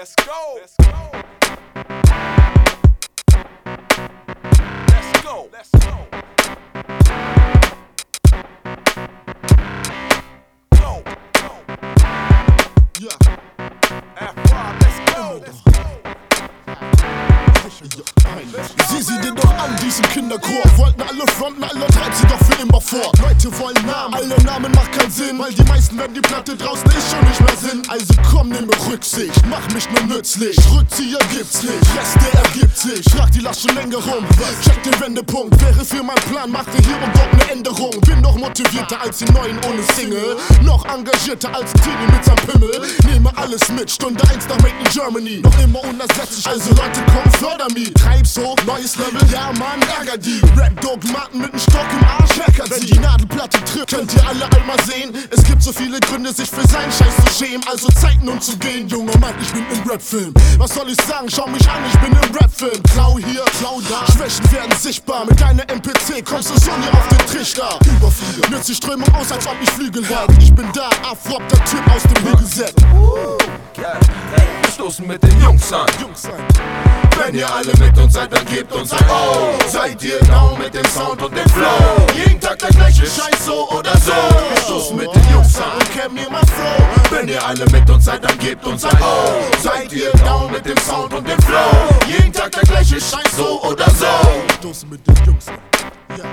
Let's go. Let's go. Let's go. Let's go. Go. Go. Yeah. F5, let's go. Let's go. Sieh dir doch an, diesen Kinderchor. Wollten alle fronten, alle treibt sie doch für immer vor. Leute wollen Namen, alle Namen macht keinen Sinn, weil die meisten, wenn die Platte draußen ist, schon nicht mehr sind. Also komm, nimm Rücksicht, mach mich nur nützlich. Rückzieher gibt's nicht, Rest der ergibt sich. Frag die lass schon länger rum, check den Wendepunkt. Wäre für mein Plan, machte hier und dort eine Änderung. Bin noch motivierter als die Neuen ohne Single. Noch engagierter als ein Teenie mit seinem Pimmel. Nehme alles mit, Stunde 1 nach Made in Germany. Noch immer unersetzlich, also Leute komm, förder mich. Treib's hoch, neues Level, ja Mann, ärger die. Rap-Dogmaten mit nem Stock im Arsch, hackert sie. Wenn die Nadelplatte trifft, könnt ihr alle einmal sehen. Es gibt so viele Gründe, sich für seinen Scheiß zu schämen. Also Zeit nun zu gehen, Junge Mann, ich bin im Rap-Film. Was soll ich sagen, schau mich an, ich bin im Rap-Film. Klau hier, klau da, Schwächen werden sichtbar. Mit deiner MPC kommst du so nie auf den Trichter. Überflieger, nützt die Strömung aus, als ob ich Flügel hätte. Ich bin da, Afrop, der Typ aus dem Hügelset. Wir stoßen mit den Jungs an. Wenn ihr alle mit uns seid, dann gebt uns ein O. Seid ihr down mit dem Sound und dem Flow? Jeden Tag der gleiche Scheiß, so oder so. Wir stoßen mit den Jungs an und kennen mir mal Flow. Wenn ihr alle mit uns seid, dann gebt uns ein O. Seid ihr down mit dem Sound und dem Flow? Jeden Tag der gleiche Scheiß, so oder so. Wir stoßen mit den Jungs an. Ja.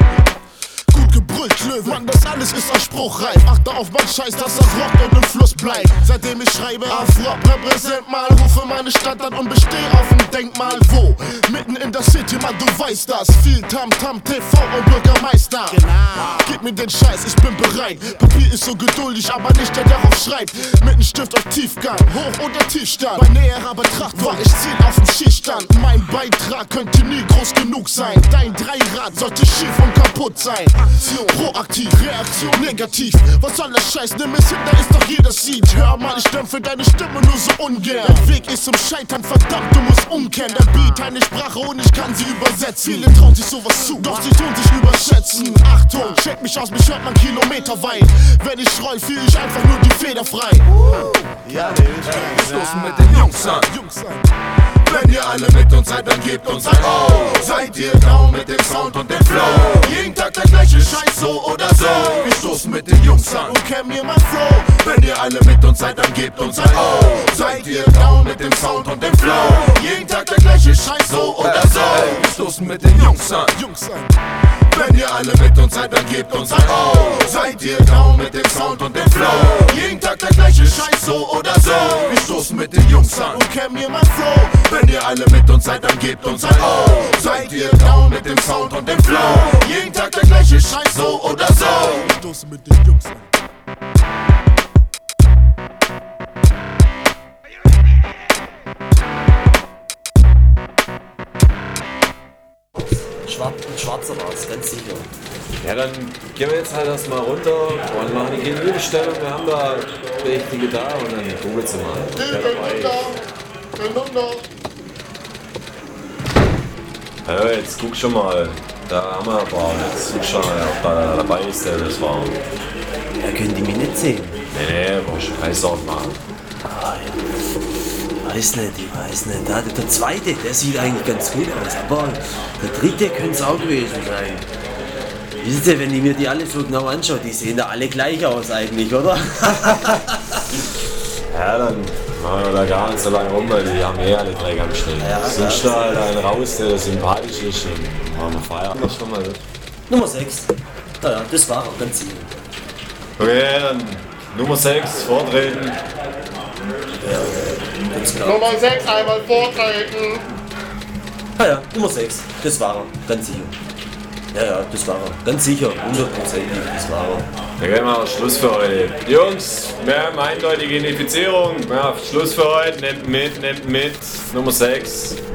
Gut gebrüllt, Löwe, Mann, das alles ist anspruchreif. Achte auf mein Scheiß, dass das rockt und im Fluss bleibt. Seitdem ich schreibe, Afrop repräsent mal. Rufe meine Stadt an und besteh auf dem Denkmal. Wo? Mitten in der City, Mann, du weißt das. Viel Tamtam, TV und Bürgermeister. Genau. Gib mir den Scheiß, ich bin bereit. Papier ist so geduldig, aber nicht der darauf schreibt. Mit nem Stift auf Tiefgang, Hoch- oder Tiefstand. Bei näherer Betrachtung war ich Ziel auf dem Schießstand. Mein Beitrag könnte nie groß genug sein. Dein Dreirad sollte schief und kaputt sein. Aktion, proaktiv, Reaktion negativ. Was soll der Scheiß, nimm es hin, da ist doch jeder Seed. Hör mal, ich dämpfe deine Stimme nur so ungern. Der Weg ist zum Scheitern, verdammt, du musst umkehren. Der Beat, eine Sprache und ich kann sie übersetzen. Viele trauen sich sowas zu, doch sie tun sich überschätzen. Achtung, check mich aus, mich hört man kilometerweit. Wenn ich roll, fühl ich einfach nur die Feder frei. Ja, wir stoßen mit den Jungs an. Wenn ihr alle mit uns seid, dann gebt uns ein O. Seid ihr down mit dem Sound und dem Flow? Jeden Tag der gleiche Scheiß, so oder so. Wir stoßen mit den Jungs an und kennen mir mein Flow. Wenn ihr alle mit uns seid, dann gebt uns ein O. Seid ihr down mit dem Sound und dem Flow? Jeden Tag der gleiche Scheiß, so oder so. Wir stoßen mit den Jungs an. Wenn ihr alle mit uns seid, dann gebt uns ein O. Seid ihr down mit dem Sound und dem Flow? Jeden Tag der gleiche Scheiß, so oder so. Wir stoßen mit den Jungs an und kennen mir mein Flow. Wenn ihr alle mit uns seid, dann gebt uns ein O. Seid ihr down mit dem Sound und dem Flow? Jeden Tag der gleiche Scheiß, so oder so. Wir stoßen mit den Jungs an. Schwarzer war es, ganz sicher. Ja, dann gehen wir jetzt halt erstmal runter und machen die Gegenüberstellung. Wir haben da Richtige da und dann googeln sie mal. Ja, jetzt guck schon mal. Da haben wir ein paar. Jetzt guck schon mal, ob da dabei ist, der das war. Ja, können die mich nicht sehen? Nee, brauchst du keine Sorgen machen. Ich weiß nicht. Der zweite, der sieht eigentlich ganz gut aus, aber der dritte könnte es auch gewesen sein. Wisst ihr, wenn ich mir die alle so genau anschaue, die sehen da alle gleich aus eigentlich, oder? Ja, dann machen wir da gar nicht so lange rum, weil die haben alle drei ganz schnell. Ja, suchst da halt einen raus, der sympathisch ist und machen wir Feierabend schon mal. Nummer 6. Ja, das war auch ganz sicher. Okay, dann Nummer 6, vortreten. Ja, ganz klar. Nummer 6, einmal vortreten. Ja, Nummer 6. Das war er, ganz sicher. Ja, das war er. Ganz sicher, 100%. Das war er. Dann gehen wir Schluss für heute. Jungs, wir haben eindeutige Identifizierung. Ja, Schluss für heute. Nehmt mit. Nummer 6.